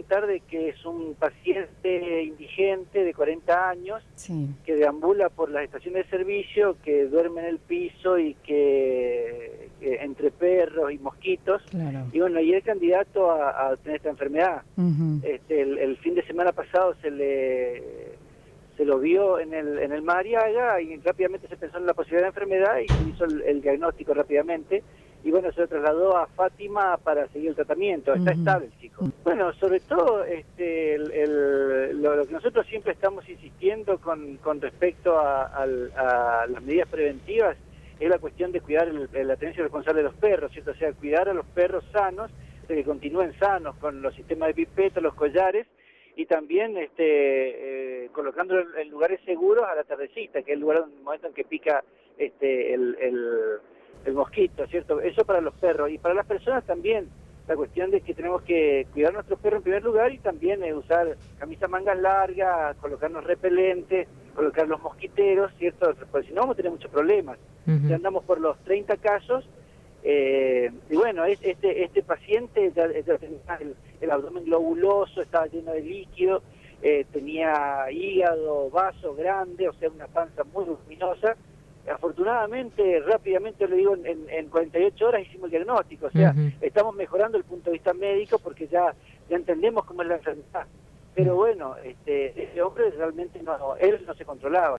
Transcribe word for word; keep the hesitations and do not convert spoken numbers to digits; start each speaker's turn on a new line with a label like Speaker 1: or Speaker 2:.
Speaker 1: contar de que es un paciente indigente de cuarenta años,
Speaker 2: sí,
Speaker 1: que deambula por las estaciones de servicio, que duerme en el piso y que, que entre perros y mosquitos.
Speaker 2: claro.
Speaker 1: Y bueno, y es candidato a, a tener esta enfermedad.
Speaker 2: Uh-huh.
Speaker 1: Este, el, el fin de semana pasado se le se lo vio en el en el Madariaga y rápidamente se pensó en la posibilidad de enfermedad y se hizo el, el diagnóstico rápidamente. Y bueno, se lo trasladó a Fátima para seguir el tratamiento. Está uh-huh. estable el chico. Bueno, sobre todo este, el, el, lo, lo que nosotros siempre estamos insistiendo con, con respecto a, a, a las medidas preventivas es la cuestión de cuidar el, la tenencia responsable de los perros, ¿cierto? O sea, cuidar a los perros sanos, de que continúen sanos con los sistemas de pipeto, los collares, y también este, eh, colocándolo en lugares seguros a la tardecita, que es el lugar el momento en que pica este, el... el el mosquito, ¿cierto? Eso para los perros. Y para las personas también, la cuestión de que tenemos que cuidar a nuestros perros en primer lugar y también eh, usar camisas mangas largas, colocarnos repelentes, colocar los mosquiteros, ¿cierto? Porque si no vamos a tener muchos problemas. Uh-huh. Ya andamos por los treinta casos, eh, y bueno, este este paciente ya, ya tenía el, el abdomen globuloso, estaba lleno de líquido, eh, tenía hígado, vaso grande, o sea, una panza muy luminosa. Afortunadamente, rápidamente, le digo, en, en cuarenta y ocho horas hicimos el diagnóstico, o sea, uh-huh. estamos mejorando el punto de vista médico porque ya, ya entendemos cómo es la enfermedad. Pero bueno, este, ese hombre realmente no, él no se controlaba.